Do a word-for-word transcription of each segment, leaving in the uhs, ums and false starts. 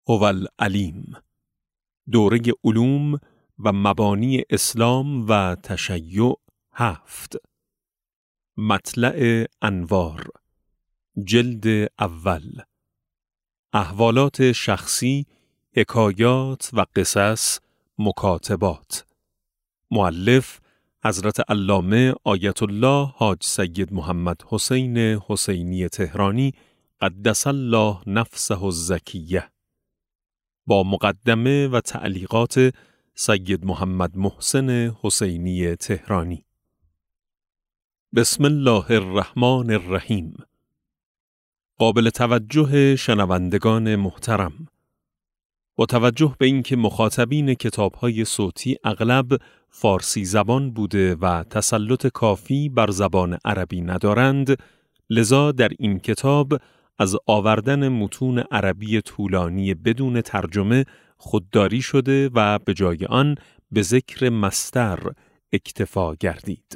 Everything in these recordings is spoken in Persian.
هو العلیم، دوره علوم و مبانی اسلام و تشیع هفت. مطلع انوار، جلد اول. احوالات شخصی، حکایات و قصص، مکاتبات. مؤلف حضرت علامه آیت الله حاج سید محمد حسین حسینی تهرانی قدس الله نفسه الزکیه، با مقدمه و تعلیقات سید محمد محسن حسینی تهرانی. بسم الله الرحمن الرحیم. قابل توجه شنوندگان محترم، با توجه به اینکه مخاطبین کتاب‌های صوتی اغلب فارسی زبان بوده و تسلط کافی بر زبان عربی ندارند، لذا در این کتاب از آوردن متون عربی طولانی بدون ترجمه خودداری شده و به جای آن به ذکر مصدر اکتفا گردید.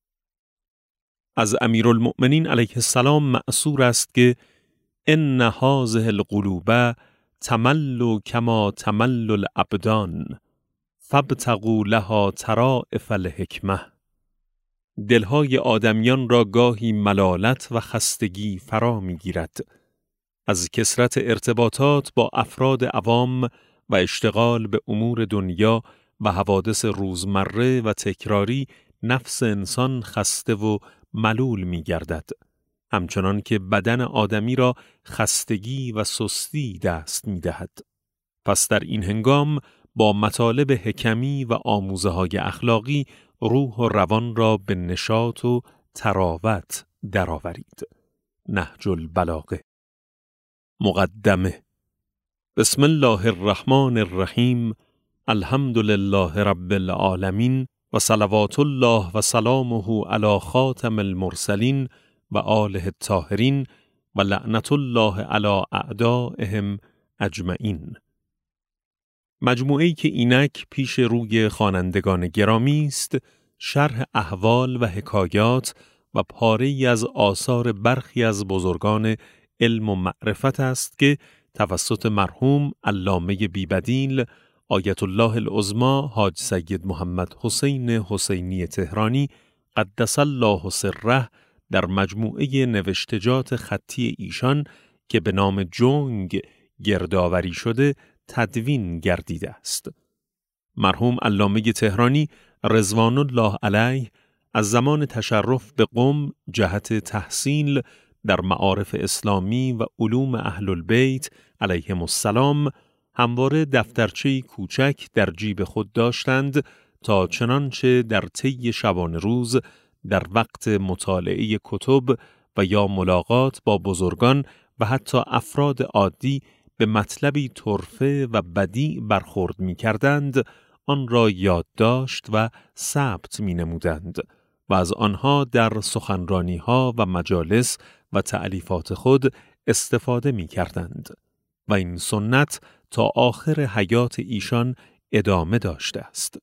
از امیرالمؤمنین علیه السلام مأثور است که ان هذه القلوب تمل کما تمل الابدان فابتغوا لها طرائف الحکمه. دلهای آدمیان را گاهی ملالت و خستگی فرا می‌گیرد. از کثرت ارتباطات با افراد عوام و اشتغال به امور دنیا و حوادث روزمره و تکراری نفس انسان خسته و ملول می‌گردد، همچنان که بدن آدمی را خستگی و سستی دست می‌دهد. پس در این هنگام با مطالب حکمی و آموزه‌های اخلاقی روح و روان را به نشاط و تراوت درآورید. نهج البلاغه. مقدمه. بسم الله الرحمن الرحیم. الحمد لله رب العالمین و صلوات الله و سلامه علی خاتم المرسلین و آله الطاهرین و لعنت الله علی اعدائهم اجمعین. مجموعه‌ای که اینک پیش روی خوانندگان گرامی است، شرح احوال و حکایات و پاره‌ای از آثار برخی از بزرگان علم و معرفت است که توسط مرحوم علامه بی‌بدیل آیت الله العظمی حاج سید محمد حسین حسینی تهرانی قدس الله سره در مجموعه نوشتجات خطی ایشان که به نام جنگ گردآوری شده تدوین گردیده است. مرحوم علامه تهرانی رضوان الله علیه از زمان تشرف به قم جهت تحصیل در معارف اسلامی و علوم اهل البیت علیهم السلام همواره دفترچه‌ای کوچک در جیب خود داشتند تا چنانچه در طی شبانه روز در وقت مطالعه کتب و یا ملاقات با بزرگان و حتی افراد عادی به مطلبی طرفه و بدیع برخورد می کردند، آن را یادداشت و ثبت می نمودند و از آنها در سخنرانی ها و مجالس و تألیفات خود استفاده می کردند و این سنت تا آخر حیات ایشان ادامه داشته است.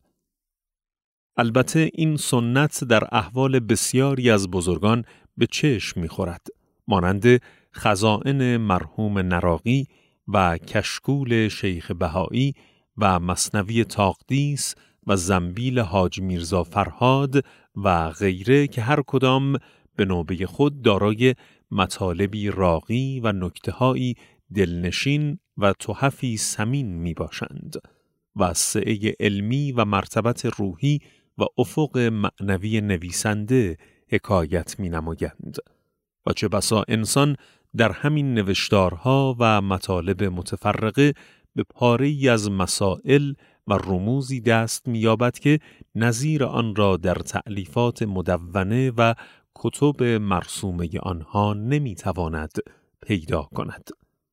البته این سنت در احوال بسیاری از بزرگان به چشم می خورد، مانند خزائن مرحوم نراقی و کشکول شیخ بهایی و مثنوی تاقدیس و زنبیل حاج میرزا فرهاد و غیره که هر کدام به نوبه خود دارای مطالبی راقی و نکته‌هایی دلنشین و تحفی ثمین می باشند و سعه علمی و مرتبت روحی و افق معنوی نویسنده حکایت می نمایند و چه بسا انسان در همین نوشتارها و مطالب متفرقه به پاره‌ای از مسائل و رموزی دست می‌یابد که نظیر آن را در تألیفات مدونه و کتب مرسومه آنها نمی‌تواند پیدا کند.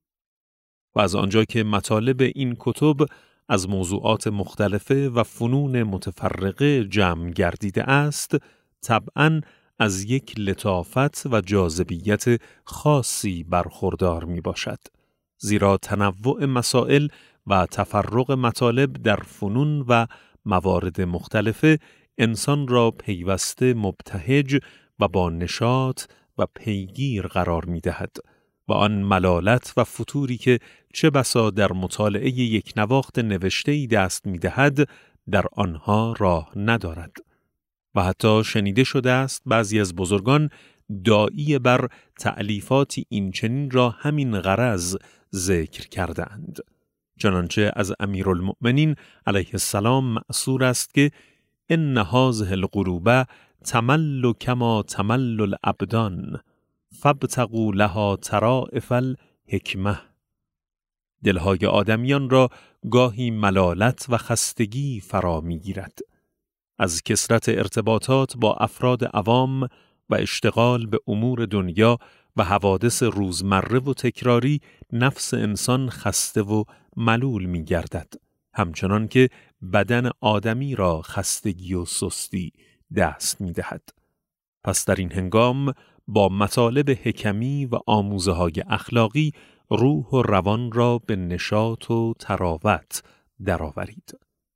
و از آنجا که مطالب این کتب از موضوعات مختلفه و فنون متفرقه جمع گردیده است، طبعاً از یک لطافت و جاذبیت خاصی برخوردار می باشد، زیرا تنوع مسائل و تفرق مطالب در فنون و موارد مختلفه انسان را پیوسته مبتهج و با نشاط و پیگیر قرار می دهد و و آن ملالت و فتوری که چه بسا در مطالعه یک نواخت نوشته‌ای دست می‌دهد در آنها راه ندارد. و حتی شنیده شده است بعضی از بزرگان داعی بر تألیفاتی اینچنین را همین غرض ذکر کردند. چنانچه از امیرالمؤمنین علیه السلام مأثور است که ان هذه القلوب تمل کما تمل الابدان فابتغوا لها طرائف الحکمه. دلهای آدمیان را گاهی ملالت و خستگی فرا می‌گیرد. از کثرت ارتباطات با افراد عوام و اشتغال به امور دنیا و حوادث روزمره و تکراری نفس انسان خسته و ملول می گردد. همچنان که بدن آدمی را خستگی و سستی دست می دهد. پس در این هنگام با مطالب حکمی و آموزه های اخلاقی روح و روان را به نشاط و تراوت درآورید.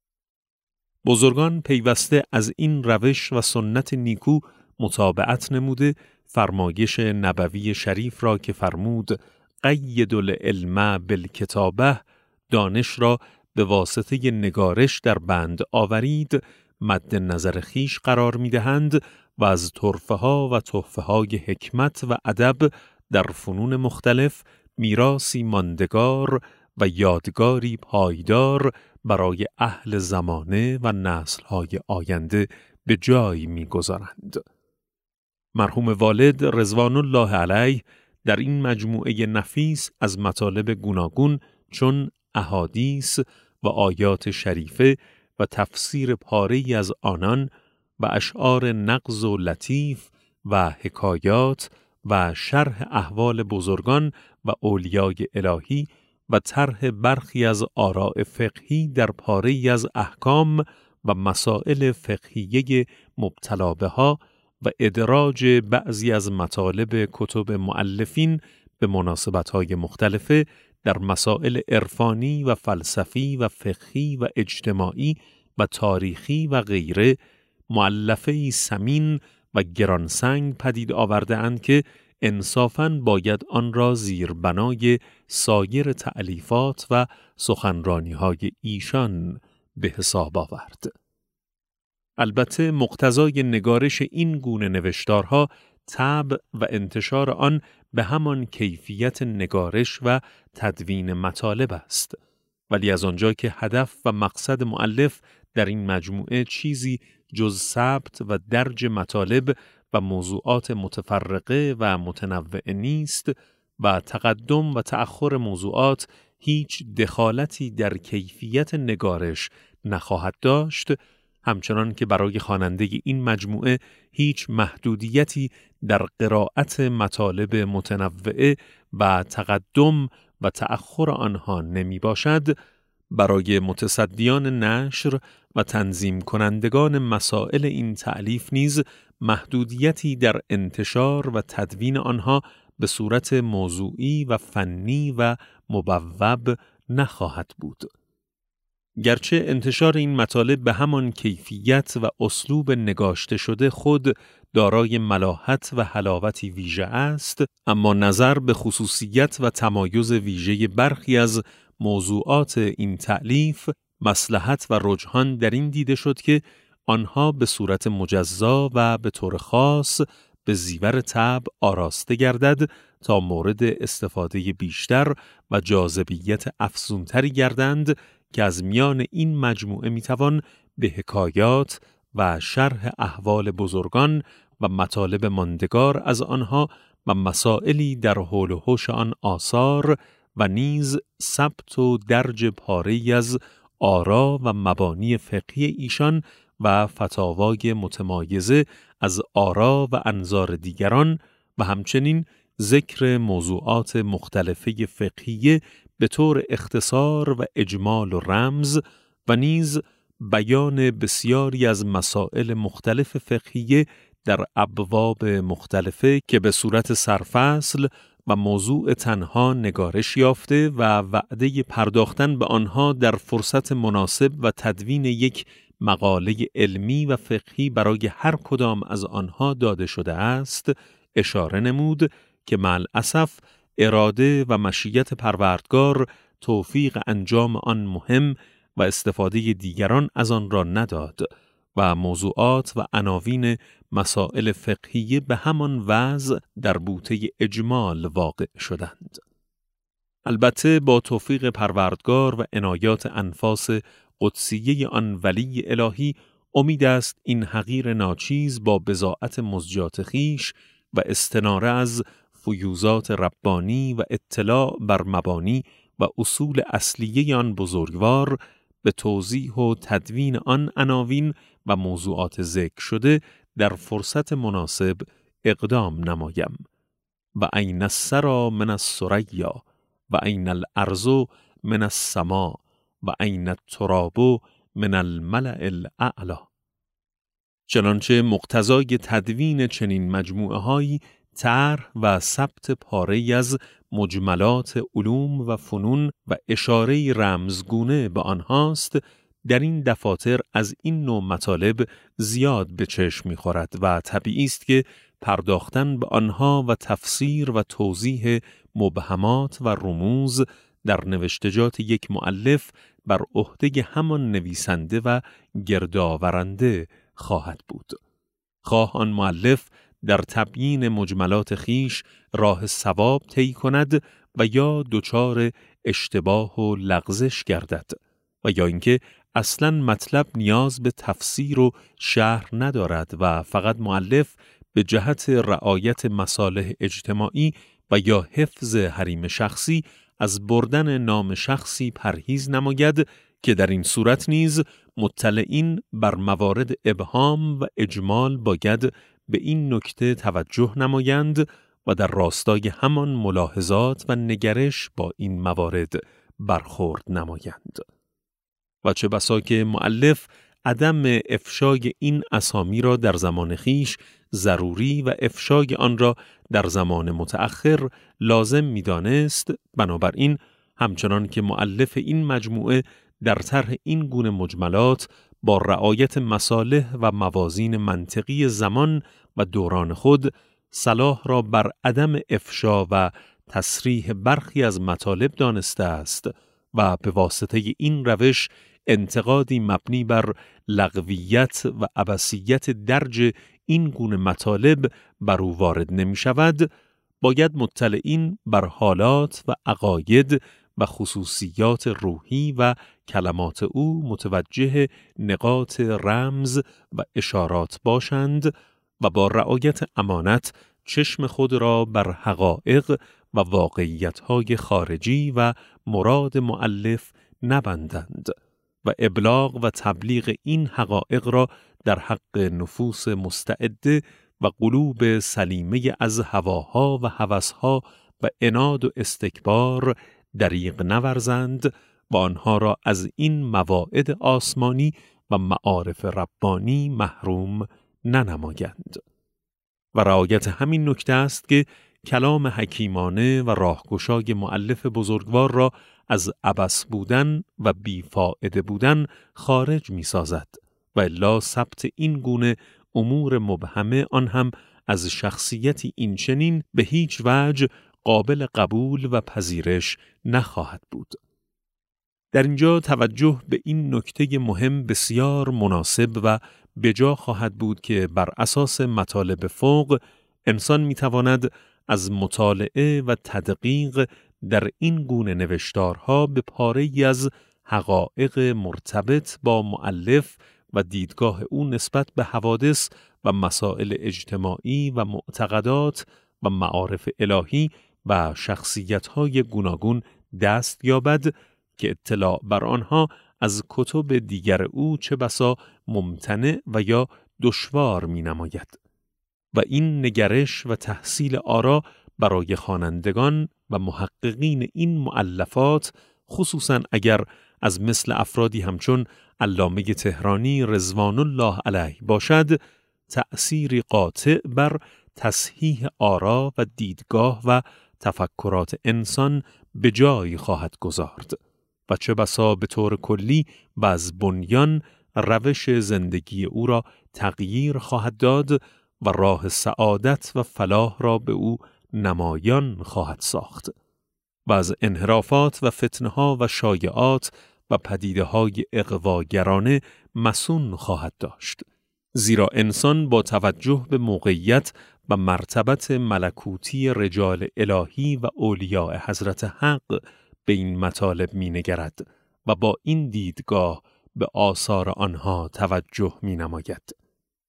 بزرگان پیوسته از این روش و سنت نیکو متابعت نموده فرمایش نبوی شریف را که فرمود قید العلم بالکتابه، دانش را به واسطه نگارش در بند آورید، مد نظر خیش قرار می دهند و از طرفه ها و تحفه های حکمت و ادب در فنون مختلف میراثی ماندگار و یادگاری پایدار برای اهل زمانه و نسل‌های آینده به جای می‌گذارند. مرحوم والد رضوان الله علیه در این مجموعه نفیس از مطالب گوناگون چون احادیث و آیات شریفه و تفسیر پاره‌ای از آنان و اشعار نغز و لطیف و حکایات و شرح احوال بزرگان و اولیای الهی و طرح برخی از آراء فقهی در پاره‌ای از احکام و مسائل فقهیه مبتلا بها و ادراج بعضی از مطالب کتب مؤلفین به مناسبت‌های مختلفه در مسائل عرفانی و فلسفی و فقهی و اجتماعی و تاریخی و غیره مؤلفه‌ای ثمین و گرانسنگ پدید آورده اند که انصافاً باید آن را زیر بنای سایر تألیفات و سخنرانی‌های ایشان به حساب آورد. البته مقتضای نگارش این گونه نوشتارها طبع و انتشار آن به همان کیفیت نگارش و تدوین مطالب است، ولی از آنجا که هدف و مقصد مؤلف در این مجموعه چیزی جز ثبت و درج مطالب و موضوعات متفرقه و متنوع نیست و تقدم و تأخر موضوعات هیچ دخالتی در کیفیت نگارش نخواهد داشت، همچنان که برای خواننده این مجموعه هیچ محدودیتی در قرائت مطالب متنوعه و تقدم و تأخر آنها نمی باشد، برای متصدیان نشر و تنظیم کنندگان مسائل این تألیف نیز محدودیتی در انتشار و تدوین آنها به صورت موضوعی و فنی و مبوب نخواهد بود. گرچه انتشار این مطالب به همان کیفیت و اسلوب نگاشته شده خود دارای ملاحت و حلاوتی ویژه است، اما نظر به خصوصیت و تمایز ویژه برخی از موضوعات این تألیف مصلحت و رجحان در این دیده شد که آنها به صورت مجزا و به طور خاص به زیور طبع آراسته گردد تا مورد استفاده بیشتر و جاذبیت افزونتری گردند که از میان این مجموعه میتوان به حکایات و شرح احوال بزرگان و مطالب ماندگار از آنها و مسائلی در حول و حوش آن آثار و نیز ثبت و درج پاره‌ای از آرا و مبانی فقهی ایشان و فتاوای متمایزه از آرا و انظار دیگران و همچنین ذکر موضوعات مختلفه فقهیه به طور اختصار و اجمال و رمز و نیز بیان بسیاری از مسائل مختلف فقهیه در ابواب مختلفه که به صورت سرفصل و موضوع تنها نگارش یافته و وعده پرداختن به آنها در فرصت مناسب و تدوین یک مقاله علمی و فقهی برای هر کدام از آنها داده شده است، اشاره نمود که مع الاسف اراده و مشیت پروردگار توفیق انجام آن مهم و استفاده دیگران از آن را نداد و موضوعات و عناوین مسائل فقهی به همان وضع در بوته اجمال واقع شدند. البته با توفیق پروردگار و عنایات انفاس قدسیه آن ولی الهی امید است این حقیر ناچیز با بضاعت مزجات خیش و استناره از فیوزات ربانی و اطلاع بر مبانی و اصول اصلیه آن بزرگوار به توضیح و تدوین آن عناوین و موضوعات ذکر شده در فرصت مناسب اقدام نمایم. و این السرا من الثریا و این الارض من السما و این التراب من الملأ الاعلی. چنانچه مقتضای تدوین چنین مجموعه هایی طرح و ثبت پاره‌ای از مجملات علوم و فنون و اشاره رمزگونه به آنهاست، در این دفاتر از این نوع مطالب زیاد به چشم می‌خورد و طبیعی است که پرداختن به آنها و تفسیر و توضیح مبهمات و رموز در نوشتجات یک مؤلف بر عهده همان نویسنده و گردآورنده خواهد بود. خواه آن مؤلف در تبیین مجملات خیش راه صواب طی کند و یا دچار اشتباه و لغزش گردد و یا اینکه اصلاً مطلب نیاز به تفسیر و شرح ندارد و فقط مؤلف به جهت رعایت مصالح اجتماعی و یا حفظ حریم شخصی از بردن نام شخصی پرهیز نماید که در این صورت نیز مطلعین بر موارد ابهام و اجمال باید به این نکته توجه نمایند و در راستای همان ملاحظات و نگرش با این موارد برخورد نمایند. و چه بسا که مؤلف عدم افشای این اسامی را در زمان خیش ضروری و افشای آن را در زمان متأخر لازم می‌دانست، بنابراین همچنان که مؤلف این مجموعه در طرح این گونه مجملات با رعایت مصالح و موازین منطقی زمان و دوران خود صلاح را بر عدم افشا و تصریح برخی از مطالب دانسته است و به واسطه این روش انتقادی مبنی بر لغویت و عبثیت درج این گونه مطالب بر او وارد نمی شود، باید مطلعین بر حالات و عقاید و خصوصیات روحی و کلمات او متوجه نقاط رمز و اشارات باشند و با رعایت امانت چشم خود را بر حقایق و واقعیت‌های خارجی و مراد مؤلف نبندند و ابلاغ و تبلیغ این حقایق را در حق نفوس مستعده و قلوب سلیمه از هواها و هوسها و عناد و استکبار دریغ نورزند و آنها را از این مواعظ آسمانی و معارف ربانی محروم ننمایند. و رعایت همین نکته است که کلام حکیمانه و راهگشای مؤلف بزرگوار را از عبث بودن و بیفائده بودن خارج می سازد و الا ثبت این گونه امور مبهمه آن هم از شخصیتی این چنین به هیچ وجه قابل قبول و پذیرش نخواهد بود. در اینجا توجه به این نکته مهم بسیار مناسب و بجا خواهد بود که بر اساس مطالب فوق انسان میتواند از مطالعه و تدقیق در این گونه نوشتارها به پاره‌ای از حقایق مرتبط با مؤلف و دیدگاه او نسبت به حوادث و مسائل اجتماعی و معتقدات و معارف الهی و شخصیت‌های گوناگون دست یابد که اطلاع بر آنها از کتب دیگر او چه بسا ممتنع و یا دشوار می نماید. و این نگرش و تحصیل آرا برای خوانندگان و محققین این مؤلفات، خصوصاً اگر از مثل افرادی همچون علامه تهرانی رضوان الله علیه باشد، تأثیری قاطع بر تصحیح آرا و دیدگاه و تفکرات انسان به جای خواهد گذارد و چه بسا به طور کلی و از بنیان روش زندگی او را تغییر خواهد داد و راه سعادت و فلاح را به او نمایان خواهد ساخت و از انحرافات و فتنه‌ها و شایعات و پدیده‌های اغواگرانه مصون خواهد داشت. زیرا انسان با توجه به موقعیت و مرتبت ملکوتی رجال الهی و اولیاء حضرت حق به این مطالب می‌نگرد و با این دیدگاه به آثار آنها توجه می‌نماید.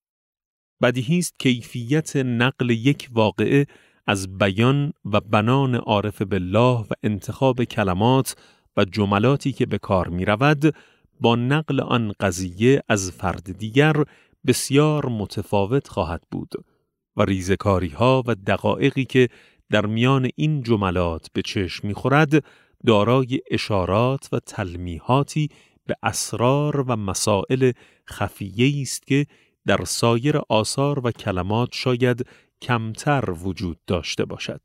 بدیهی است کیفیت نقل یک واقعه از بیان و بنان عارف بالله و انتخاب کلمات و جملاتی که به کار می رود با نقل آن قضیه از فرد دیگر بسیار متفاوت خواهد بود و ریزکاری ها و دقایقی که در میان این جملات به چشم می خورد دارای اشارات و تلمیحاتی به اسرار و مسائل خفیه‌ای است که در سایر آثار و کلمات شاید کمتر وجود داشته باشد.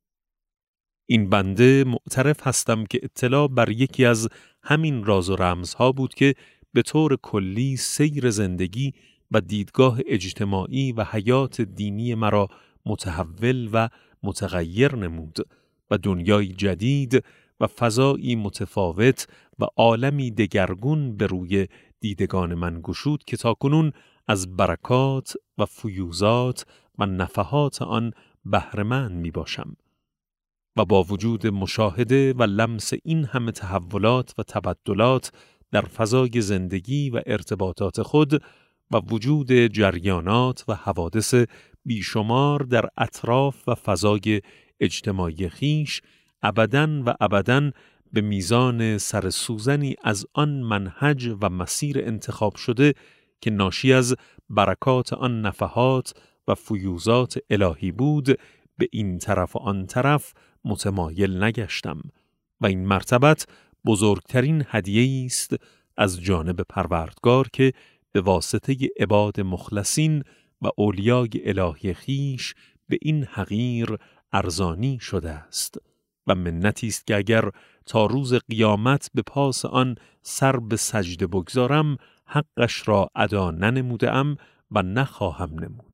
این بنده معترف هستم که اطلاع بر یکی از همین راز و رمزها بود که به طور کلی سیر زندگی و دیدگاه اجتماعی و حیات دینی مرا متحول و متغیر نمود و دنیای جدید و فضایی متفاوت و عالمی دگرگون به روی دیدگان من گشود که تاکنون از برکات و فیوزات و نفحات آن بهره‌مند می باشم و با وجود مشاهده و لمس این همه تحولات و تبدلات در فضای زندگی و ارتباطات خود و وجود جریانات و حوادث بیشمار در اطراف و فضای اجتماعی خیش ابداً و ابداً به میزان سرسوزنی از آن منهج و مسیر انتخاب شده که ناشی از برکات آن نفحات و فیوزات الهی بود به این طرف و آن طرف متمایل نگشتم و این مرتبت بزرگترین هدیه‌ای است از جانب پروردگار که به واسطه عباد مخلصین و اولیای الهی خیش به این حقیر ارزانی شده است و منتی است که اگر تا روز قیامت به پاس آن سر به سجده بگذارم حقش را ادا ننموده‌ام و نخواهم نمود.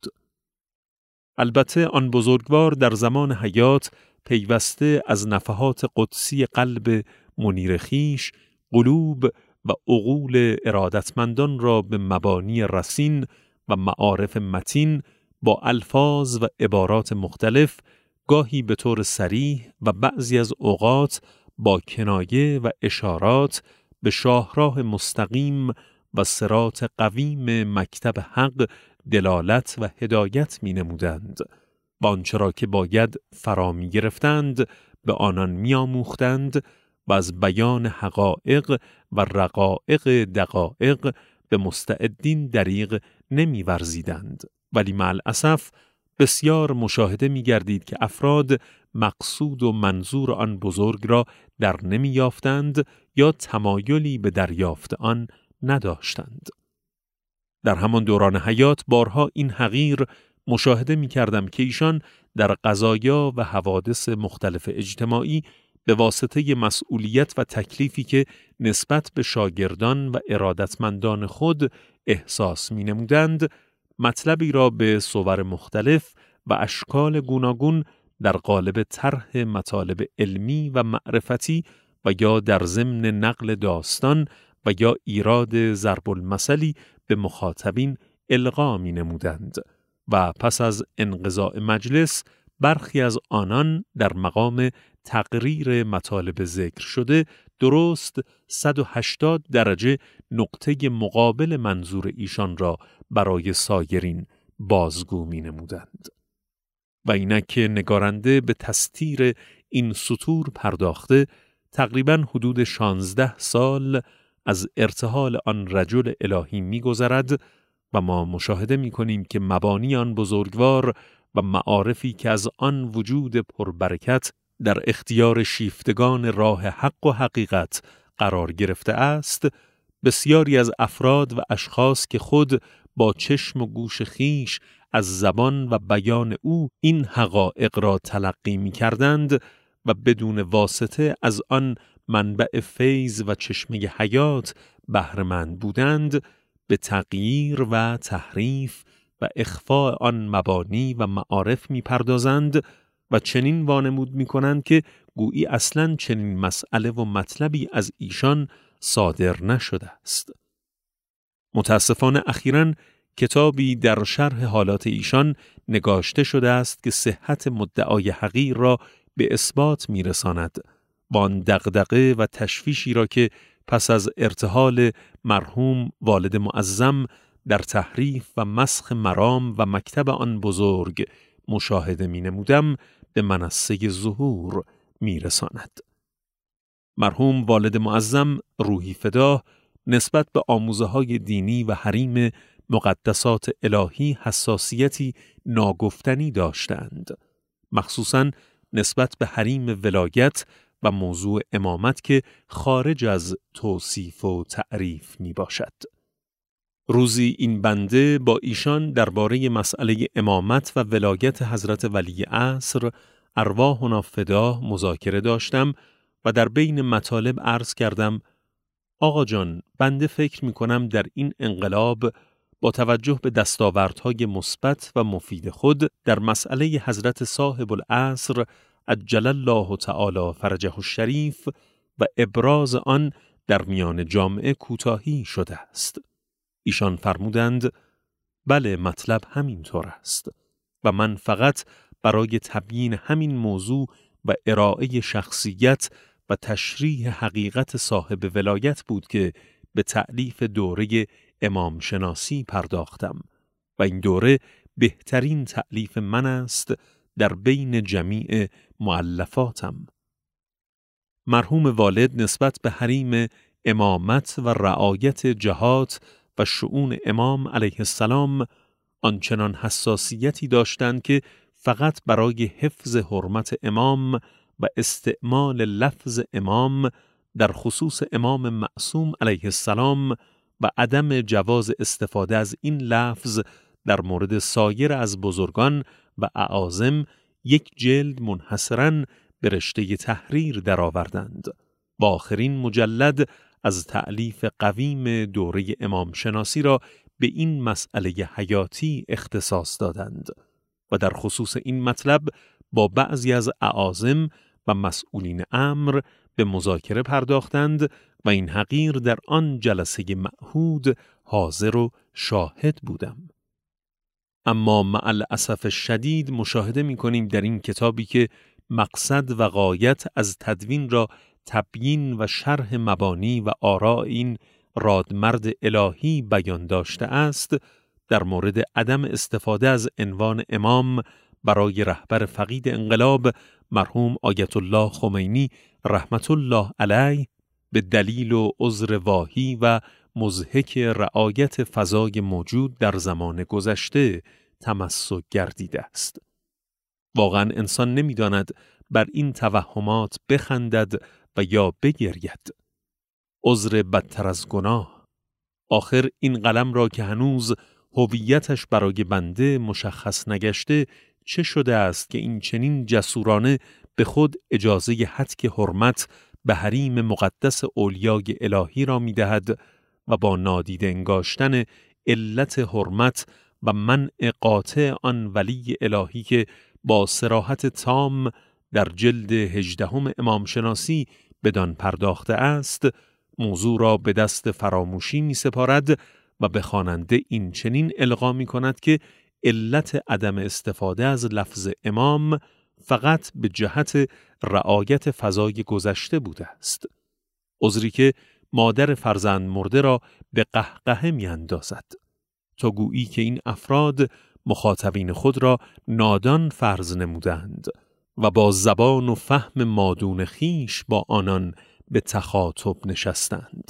البته آن بزرگوار در زمان حیات پیوسته از نفحات قدسی قلب منیر خیش قلوب و عقول ارادتمندان را به مبانی رسین و معارف متین با الفاظ و عبارات مختلف گاهی به طور صریح و بعضی از اوقات با کنایه و اشارات به شاهراه مستقیم و صراط قویم مکتب حق دلالت و هدایت می نمودند و آنچه را که باید فرا می گرفتند به آنان می آموختند و از بیان حقایق و رقایق دقایق به مستعدین دریغ نمی ورزیدند. ولی مع الاسف بسیار مشاهده می گردید که افراد مقصود و منظور آن بزرگ را در نمی یافتند یا تمایلی به دریافت آن نداشتند. در همان دوران حیات بارها این حقیر مشاهده می کردم که ایشان در قضایا و حوادث مختلف اجتماعی به واسطه مسئولیت و تکلیفی که نسبت به شاگردان و ارادتمندان خود احساس می نمودند، مطلبی را به صور مختلف و اشکال گوناگون در قالب طرح مطالب علمی و معرفتی و یا در ضمن نقل داستان و یا ایراد ضرب المثلی به مخاطبین القا می نمودند و پس از انقضاء مجلس برخی از آنان در مقام تقریر مطالب ذکر شده درست صد و هشتاد درجه نقطه مقابل منظور ایشان را برای سایرین بازگو می نمودند. و اینک که نگارنده به تستیر این سطور پرداخته تقریباً حدود شانزده سال از ارتحال آن رجل الهی می گذرد و ما مشاهده می کنیم که مبانی آن بزرگوار و معارفی که از آن وجود پربرکت در اختیار شیفتگان راه حق و حقیقت قرار گرفته است، بسیاری از افراد و اشخاص که خود با چشم و گوش خیش از زبان و بیان او این حقایق را تلقی می کردند و بدون واسطه از آن منبع فیض و چشمه حیات بهره‌مند بودند، به تغییر و تحریف و اخفاء آن مبانی و معارف می پردازند و چنین وانمود می کنند که گویی اصلاً چنین مسئله و مطلبی از ایشان صادر نشده است. متاسفانه اخیراً کتابی در شرح حالات ایشان نگاشته شده است که صحت مدعای حقیر را به اثبات می رساند و آن دغدغه و تشویشی را که پس از ارتحال مرحوم والد معظم در تحریف و مسخ مرام و مکتب آن بزرگ مشاهده می نمودم به منصه ظهور می رساند. مرحوم والد معظم روحی فداه نسبت به آموزه های دینی و حریم مقدسات الهی حساسیتی ناگفتنی داشتند، مخصوصاً نسبت به حریم ولایت و موضوع امامت که خارج از توصیف و تعریف می باشد. روزی این بنده با ایشان درباره مسئله امامت و ولایت حضرت ولی عصر ارواحنا فداه مذاکره داشتم و در بین مطالب عرض کردم: آقا جان، بنده فکر می کنم در این انقلاب با توجه به دستاوردهای مثبت و مفید خود در مسئله حضرت صاحب العصر عجل الله تعالی فرجه الشریف و ابراز آن در میان جامعه کوتاهی شده است. ایشان فرمودند: بله، مطلب همین طور است و من فقط برای تبیین همین موضوع و ارائه شخصیت و تشریح حقیقت صاحب ولایت بود که به تألیف دوره امام شناسی پرداختم و این دوره بهترین تألیف من است در بین جمیع مؤلفاتم. مرحوم والد نسبت به حریم امامت و رعایت جهات و شؤون امام علیه السلام آنچنان حساسیتی داشتند که فقط برای حفظ حرمت امام و استعمال لفظ امام در خصوص امام معصوم علیه السلام و عدم جواز استفاده از این لفظ در مورد سایر از بزرگان و اعاظم یک جلد منحصراً به رشته تحریر درآوردند و آخرین مجلد از تألیف قویم دوره امام شناسی را به این مسئله حیاتی اختصاص دادند و در خصوص این مطلب با بعضی از اعاظم و مسئولین امر به مذاکره پرداختند و این حقیر در آن جلسه معهود حاضر و شاهد بودم. اما مع الاسف شدید مشاهده می کنیم در این کتابی که مقصد و غایت از تدوین را تبیین و شرح مبانی و آراء این رادمرد الهی بیان داشته است، در مورد عدم استفاده از عنوان امام برای رهبر فقید انقلاب مرحوم آیت الله خمینی رحمت الله علیه به دلیل و عذر واهی و مضحک رعایت فضای موجود در زمان گذشته تمسک گردیده است. واقعا انسان نمی‌داند بر این توهمات بخندد و یا بگرید. عذر بدتر از گناه. آخر این قلم را که هنوز هویتش برای بنده مشخص نگشته چه شده است که این چنین جسورانه به خود اجازه هتک حرمت به حریم مقدس اولیای الهی را می‌دهد و با نادیده انگاشتن علت حرمت و منع قاطع آن ولی الهی که با صراحت تام در جلد هجدهم امام شناسی بدان پرداخته است، موضوع را به دست فراموشی می سپارد و به خواننده این چنین القا می کند که علت عدم استفاده از لفظ امام فقط به جهت رعایت فضای گذشته بوده است. عذری که مادر فرزند مرده را به قهقهه می اندازد تا گویی که این افراد مخاطبین خود را نادان فرض نمودند و با زبان و فهم مادون خیش با آنان به تخاطب نشستند.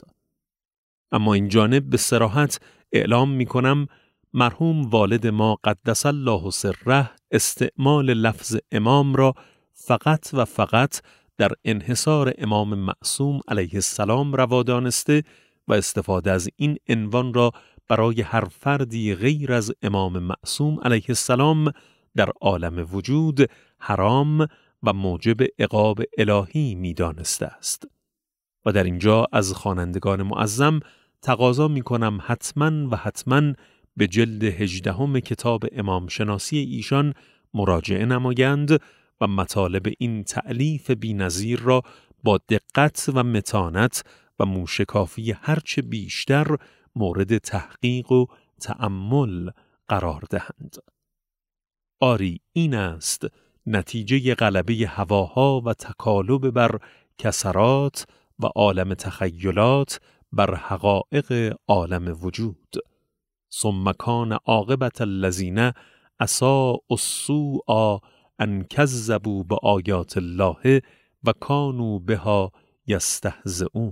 اما این جانب به صراحت اعلام می کنم مرحوم والد ما قدس الله سره استعمال لفظ امام را فقط و فقط در انحصار امام معصوم علیه السلام روا دانسته و استفاده از این عنوان را برای هر فردی غیر از امام معصوم علیه السلام در عالم وجود حرام و موجب عقاب الهی می دانسته است. و در اینجا از خوانندگان معظم تقاضا می کنم حتماً و حتماً به جلد هجدهم کتاب امام شناسی ایشان مراجعه نمایند و مطالب این تألیف بی‌نظیر را با دقت و متانت و موشکافی هرچه بیشتر مورد تحقیق و تأمل قرار دهند. آری این است نتیجه غلبه هواها و تکالب بر کسرات و عالم تخیلات بر حقایق عالم وجود. ثم کان عاقبت الذین اساءوا السوء ان کذبوا بآیات الله و کانوا بها یستهزئون.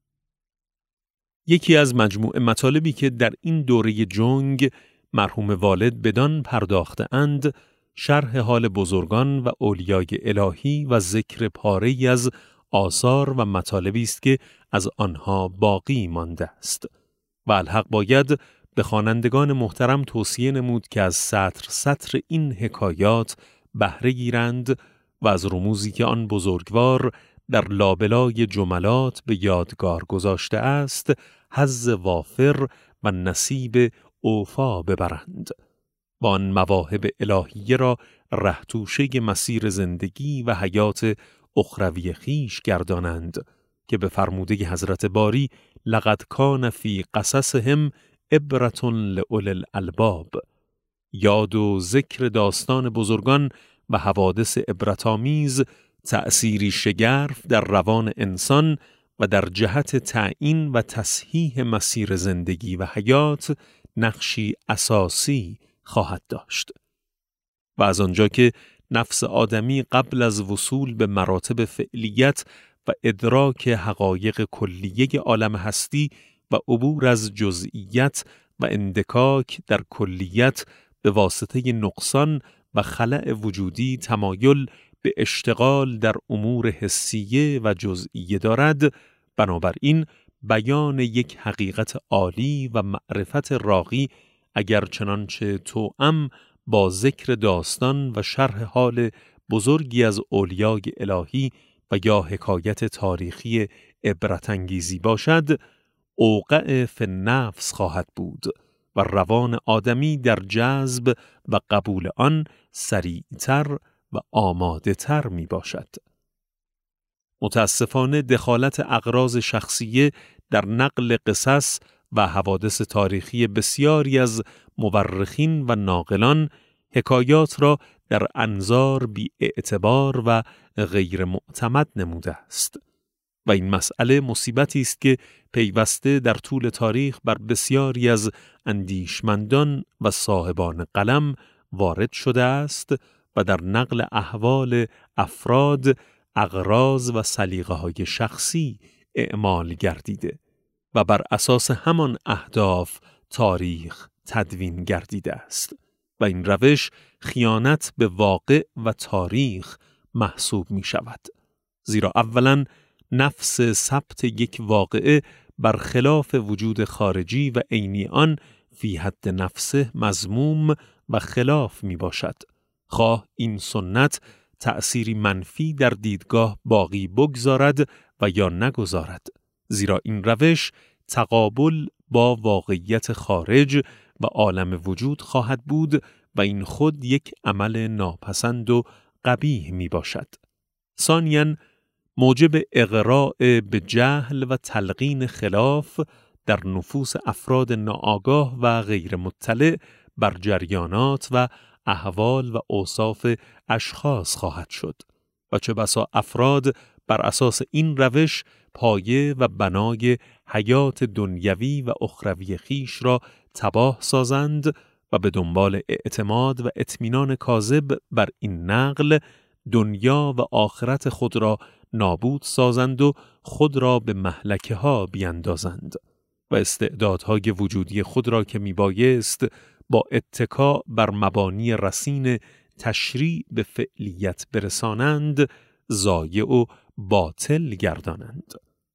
یکی از مجموعه مطالبی که در این دوره جنگ مرحوم والد بدان پرداخته اند، شرح حال بزرگان و اولیای الهی و ذکر پاره‌ای از آثار و مطالبی است که از آنها باقی مانده است و الحق باید به خوانندگان محترم توصیه نمود که از سطر سطر این حکایات بهره گیرند و از رموزی که آن بزرگوار در لابلای جملات به یادگار گذاشته است حظ وافر و نصیب اوفا ببرند و آن مواهب الهیه را رهتوشه مسیر زندگی و حیات اخروی خیش گردانند که به فرموده حضرت باری لقد کان فی قصصهم عبرة لأولی الالباب. یاد و ذکر داستان بزرگان و حوادث عبرت‌آمیز تأثیری شگرف در روان انسان و در جهت تعیین و تصحیح مسیر زندگی و حیات نقشی اساسی خواهد داشت. و از آنجا که نفس آدمی قبل از وصول به مراتب فعلیت و ادراک حقایق کلیه عالم هستی و عبور از جزئیت و اندکاک در کلیت به واسطه نقصان و خلأ وجودی تمایل به اشتغال در امور حسیه و جزئیه دارد، بنابراین بیان یک حقیقت عالی و معرفت راقی اگر چنانچه توأم با ذکر داستان و شرح حال بزرگی از اولیای الهی و یا حکایت تاریخی عبرت‌انگیزی باشد، اوقع فی النفس خواهد بود و روان آدمی در جذب و قبول آن سریعتر و آماده تر می باشد. متاسفانه دخالت اغراض شخصیه در نقل قصص و حوادث تاریخی بسیاری از مورخین و ناقلان حکایات را در انظار بی اعتبار و غیر معتمد نموده است و این مسئله مصیبتی است که پیوسته در طول تاریخ بر بسیاری از اندیشمندان و صاحبان قلم وارد شده است و در نقل احوال افراد اغراض و سلیقه‌های شخصی اعمال گردیده و بر اساس همان اهداف تاریخ تدوین گردیده است و این روش خیانت به واقع و تاریخ محسوب می شود. زیرا اولاً نفس ثبت یک واقعه برخلاف وجود خارجی و عینی آن فی حد نفسه مذموم و خلاف می باشد، خواه این سنت تأثیری منفی در دیدگاه باقی بگذارد و یا نگذارد، زیرا این روش تقابل با واقعیت خارج و عالم وجود خواهد بود و این خود یک عمل ناپسند و قبیح می باشد. ثانیاً موجب اغراء به جهل و تلقین خلاف در نفوس افراد ناآگاه و غیر مطلع بر جریانات و احوال و اوصاف اشخاص خواهد شد و چه بسا افراد بر اساس این روش پایه و بنای حیات دنیوی و اخروی خیش را تباه سازند و به دنبال اعتماد و اطمینان کاذب بر این نقل دنیا و آخرت خود را نابود سازند و خود را به مهلکه ها بیندازند و استعدادهای وجودی خود را که میبایست با اتکا بر مبانی رصین تشریع به فعلیت برسانند ضایع و باطل گردانند.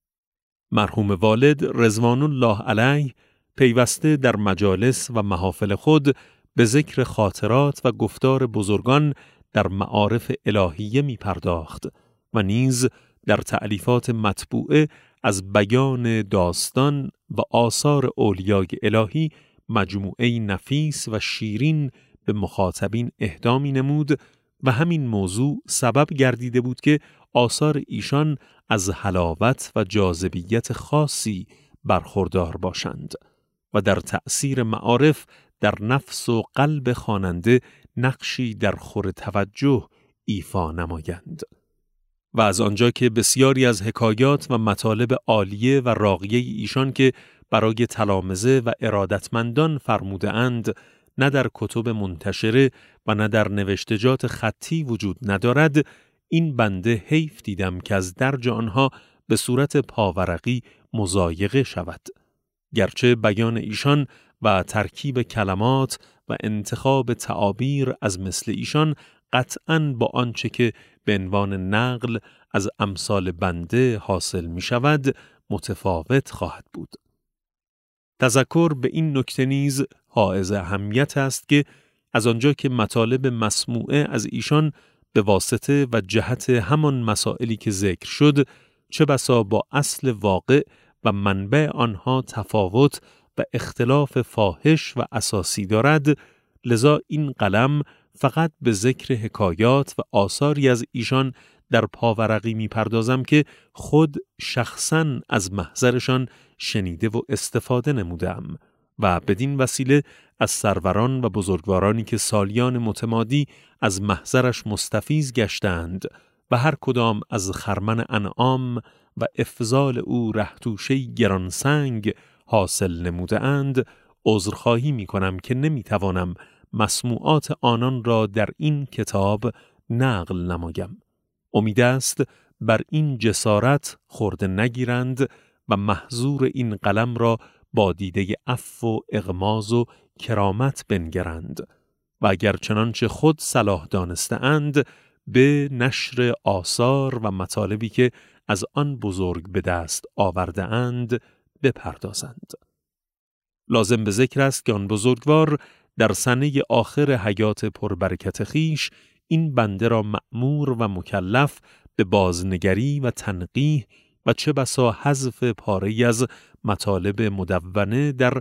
مرحوم والد رضوان الله علیه پیوسته در مجالس و محافل خود به ذکر خاطرات و گفتار بزرگان در معارف الهیه می پرداخت و نیز در تألیفات مطبوعه از بیان داستان و آثار اولیای الهی مجموعه نفیس و شیرین به مخاطبین اهدا می نمود و همین موضوع سبب گردیده بود که آثار ایشان از حلاوت و جاذبیت خاصی برخوردار باشند و در تأثیر معارف در نفس و قلب خواننده نقشی در خور توجه ایفا نمایند. و از آنجا که بسیاری از حکایات و مطالب عالیه و راقیه ایشان که برای تلامذه و ارادتمندان فرموده اند نه در کتب منتشره و نه در نوشتجات خطی وجود ندارد، این بنده حیف دیدم که از درج آنها به صورت پاورقی مضایقه شود. گرچه بیان ایشان و ترکیب کلمات و انتخاب تعابیر از مثل ایشان قطعاً با آنچه که به عنوان نقل از امثال بنده حاصل می شود متفاوت خواهد بود. تذکر به این نکته نیز حائز اهمیت است که از آنجا که مطالب مسموعه از ایشان به واسطه و جهت همان مسائلی که ذکر شد چه بسا با اصل واقع و منبع آنها تفاوت و اختلاف فاحش و اساسی دارد، لذا این قلم فقط به ذکر حکایات و آثاری از ایشان در پاورقی می پردازم که خود شخصاً از محضرشان شنیده و استفاده نمودم و بدین وسیله از سروران و بزرگوارانی که سالیان متمادی از محضرش مستفیض گشتند و هر کدام از خرمن انعام و افضال او رهتوشه‌ای گرانسنگ حاصل نموده اند، عذرخواهی می کنم که نمی توانم مسموعات آنان را در این کتاب نقل نمایم. امید است بر این جسارت خورده نگیرند و محضور این قلم را با دیده عفو و اغماض و کرامت بنگرند و اگر چنانچه خود صلاح دانسته اند به نشر آثار و مطالبی که از آن بزرگ به دست آورده اند بپردازند. لازم به ذکر است که آن بزرگوار در سنه آخر حیات پربرکت خیش این بنده را مأمور و مکلف به بازنگری و تنقیح و چه بسا حذف پاره‌ای از مطالب مدونه در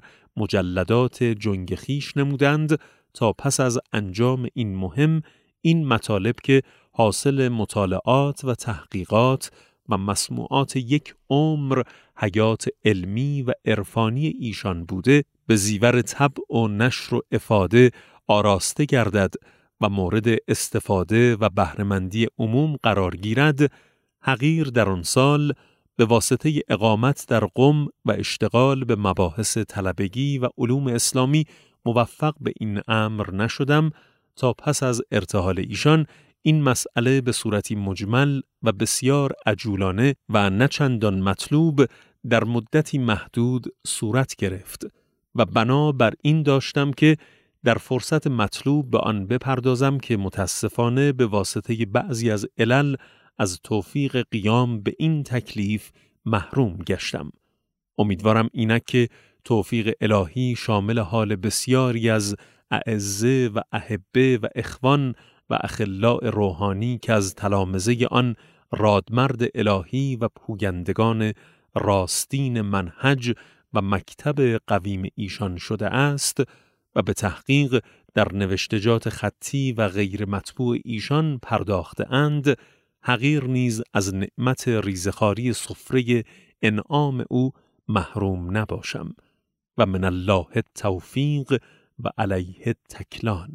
مجلدات جنگ خیش نمودند تا پس از انجام این مهم این مطالب که حاصل مطالعات و تحقیقات و مسموعات یک عمر حیات علمی و عرفانی ایشان بوده به زیور طبع و نشر و افاده آراسته گردد و مورد استفاده و بهره‌مندی عموم قرار گیرد، حقیر در آن سال به واسطه اقامت در قم و اشتغال به مباحث طلبگی و علوم اسلامی موفق به این امر نشدم تا پس از ارتحال ایشان این مسئله به صورتی مجمل و بسیار عجولانه و نه چندان مطلوب در مدتی محدود صورت گرفت و بنا بر این داشتم که در فرصت مطلوب به آن بپردازم که متاسفانه به واسطه بعضی از علل از توفیق قیام به این تکلیف محروم گشتم. امیدوارم اینک که توفیق الهی شامل حال بسیاری از اعزه و احبه و اخوان و اخلاء روحانی که از تلامذه آن رادمرد الهی و پویندگان راستین منهج و مکتب قویم ایشان شده است و به تحقیق در نوشتجات خطی و غیر مطبوع ایشان پرداخته اند، حقیر نیز از نعمت ریزخاری سفره انعام او محروم نباشم و من الله التوفیق و علیه التکلان.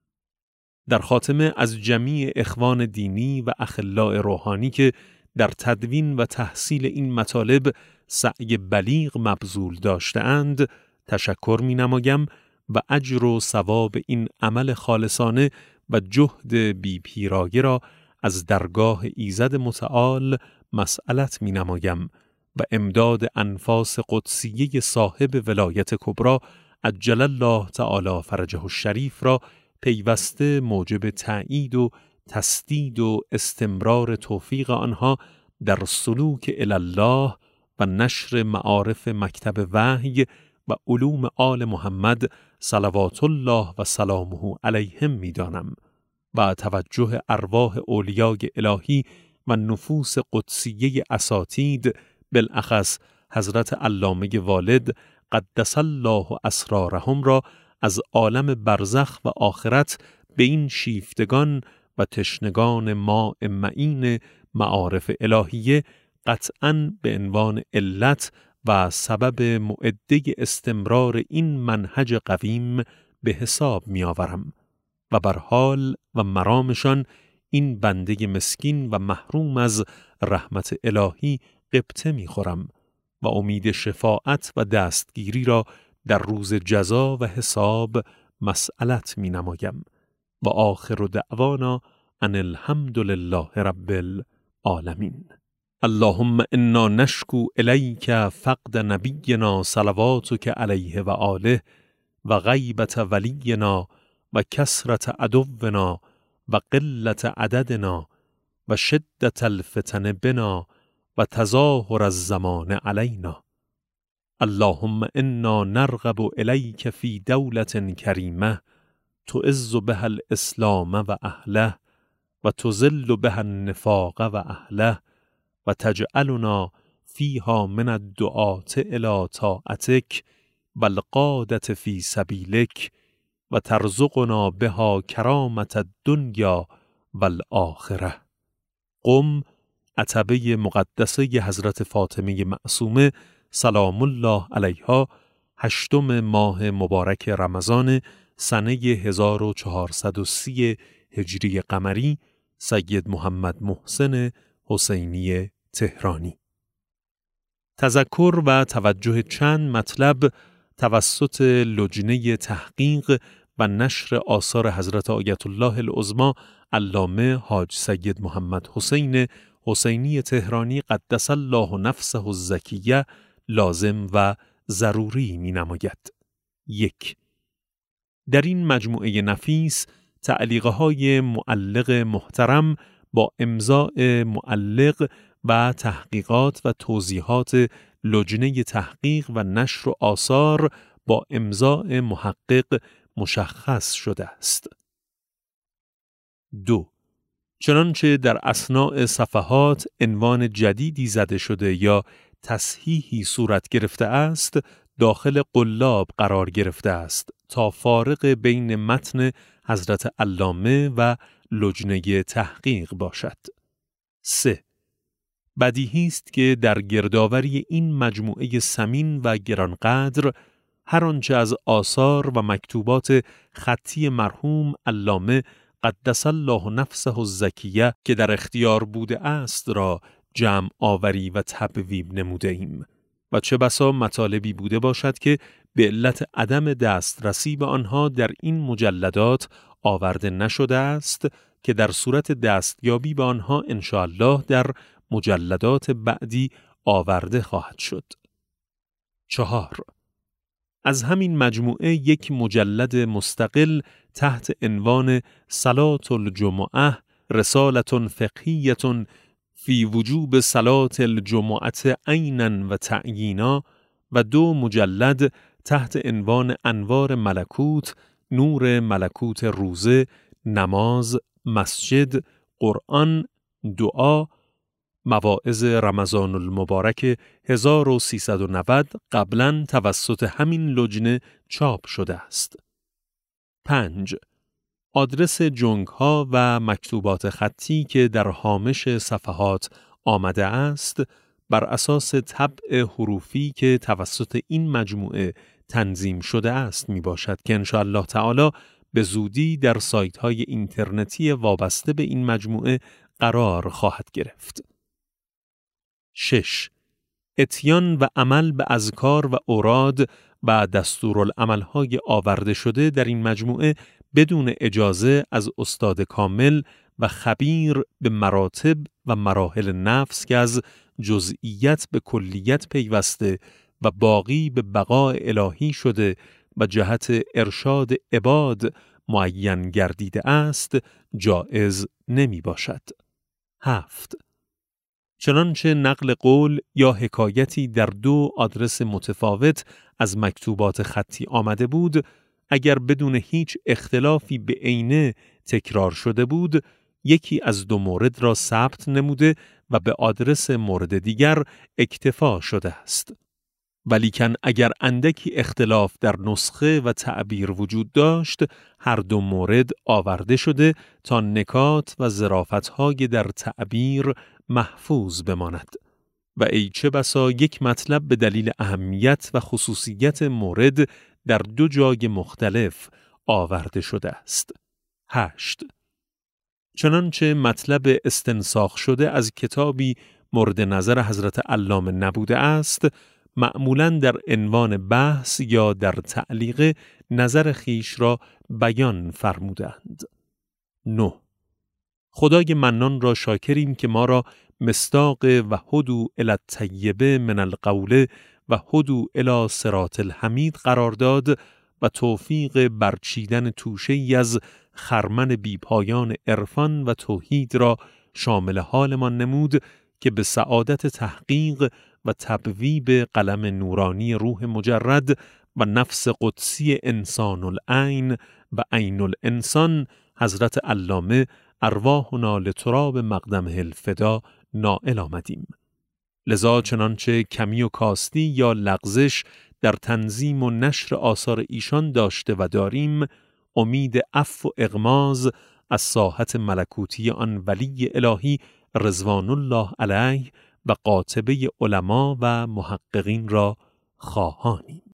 در خاتمه از جمیع اخوان دینی و اخلاء روحانی که در تدوین و تحصیل این مطالب سعی بلیغ مبذول داشته اند تشکر می نمایم و اجر و ثواب این عمل خالصانه و جهد بی پیرایه را از درگاه ایزد متعال مسئلت می نمایم و امداد انفاس قدسیه صاحب ولایت کبرا عجل الله تعالی فرجه الشریف را پیوسته موجب تأیید و تسدید و استمرار توفیق آنها در سلوک الی الله و نشر معارف مکتب وحی و علوم آل محمد صلوات الله و سلامه علیهم می دانم و توجه ارواح اولیای الهی و نفوس قدسیه اساتید بالاخص حضرت علامه والد قدس الله اسرارهم را از عالم برزخ و آخرت به این شیفتگان و تشنگان ماء معین معارف الهیه قطعاً به عنوان علت و سبب مؤده استمرار این منهج قویم به حساب می آورم و بر حال و مرامشان این بنده مسکین و محروم از رحمت الهی غبطه می خورم و امید شفاعت و دستگیری را در روز جزا و حساب مسئلت می نمایم و آخر دعوانا ان الحمد لله رب العالمین. اللهم انا نشکو الیک فقد نبینا صلواتک علیه و آله و غیبت ولینا و کثرت عدونا و قلت عددنا و شدت الفتن بنا و تظاهر الزمان علینا. اللهم انا نرغب الیک فی دولة کریمه تعز بها الاسلام و اهله و تذل بها النفاق و اهله و تجعلنا فیها من الدعاة الی طاعتک و القادة فی سبیلک و ترزقنا بها کرامة الدنیا و الآخره. قم عتبه مقدسه حضرت فاطمه معصومه سلام الله علیها، هشتم ماه مبارک رمضان سنه هزار و چهارصد و سی هجری قمری، سید محمد محسن حسینی تهرانی. تذکر و توجه چند مطلب توسط لجنه تحقیق و نشر آثار حضرت آیت الله العظمی علامه حاج سید محمد حسین حسینی تهرانی قدس الله نفسه الزکیه لازم و ضروری می نماید. یک. در این مجموعه نفیس تعلیقه های معلق محترم با امضاء معلق و تحقیقات و توضیحات لجنه تحقیق و نشر آثار با امضاء محقق مشخص شده است. دو. چنانچه در اثناء صفحات عنوان جدیدی زده شده یا تصحیحی صورت گرفته است، داخل قلاب قرار گرفته است تا فارق بین متن حضرت علامه و لجنه تحقیق باشد. سه. بدیهی است که در گردآوری این مجموعه ثمین و گرانقدر هر آنچه از آثار و مکتوبات خطی مرحوم علامه قدس الله نفسه الزکیه که در اختیار بوده است را جمع آوری و تبویب نموده ایم و چه بسا مطالبی بوده باشد که به علت عدم دسترسی به آنها در این مجلدات آورده نشده است که در صورت دستیابی به آنها انشاءالله در مجلدات بعدی آورده خواهد شد. چهار. از همین مجموعه یک مجلد مستقل تحت عنوان صلاة الجمعه رسالة فقهیة فی وجوب صلاة الجمعه عینا و تعیینا و دو مجلد تحت عنوان انوار ملکوت، نور ملکوت روزه، نماز، مسجد، قرآن، دعا، مواعظ رمضان المبارک هزار و سیصد و نود قبلاً توسط همین لجنه چاپ شده است. پنج. آدرس جنگ ها و مکتوبات خطی که در هامش صفحات آمده است بر اساس طبع حروفی که توسط این مجموعه تنظیم شده است می باشد که انشاءالله تعالی به زودی در سایت های اینترنتی وابسته به این مجموعه قرار خواهد گرفت. شش. اتیان و عمل به اذکار و اوراد و دستورالعمل‌های آورده شده در این مجموعه بدون اجازه از استاد کامل و خبیر به مراتب و مراحل نفس که از جزئیت به کلیت پیوسته و باقی به بقاء الهی شده و جهت ارشاد عباد معین گردیده است جائز نمی باشد. هفت. چنانچه نقل قول یا حکایتی در دو آدرس متفاوت از مکتوبات خطی آمده بود، اگر بدون هیچ اختلافی به عینه تکرار شده بود، یکی از دو مورد را ثبت نموده و به آدرس مورد دیگر اکتفا شده است. ولیکن اگر اندکی اختلاف در نسخه و تعبیر وجود داشت، هر دو مورد آورده شده تا نکات و ظرافت‌های در تعبیر محفوظ بماند. و ای چه بسا یک مطلب به دلیل اهمیت و خصوصیت مورد در دو جای مختلف آورده شده است. هشت. چنانچه مطلب استنساخ شده از کتابی مورد نظر حضرت علامه نبوده است، معمولاً در عنوان بحث یا در تعلیق نظر خیش را بیان فرمودند. نه. خدای منان را شاکریم که ما را مصداق و هدو الی الطیبه من القول و هدو الی صراط الحمید قرار داد و توفیق برچیدن توشه‌ای از خرمن بیپایان عرفان و توحید را شامل حالمان نمود که به سعادت تحقیق و تبویب قلم نورانی روح مجرد و نفس قدسی انسان العین و عین الانسان حضرت علامه ارواحنا لتراب مقدمه الفدا نائل آمدیم. لذا چنانچه کمی و کاستی یا لغزش در تنظیم و نشر آثار ایشان داشته و داریم، امید عفو و اغماض از ساحت ملکوتی آن ولی الهی رضوان الله علیه و قاطبه علما و محققین را خواهانیم.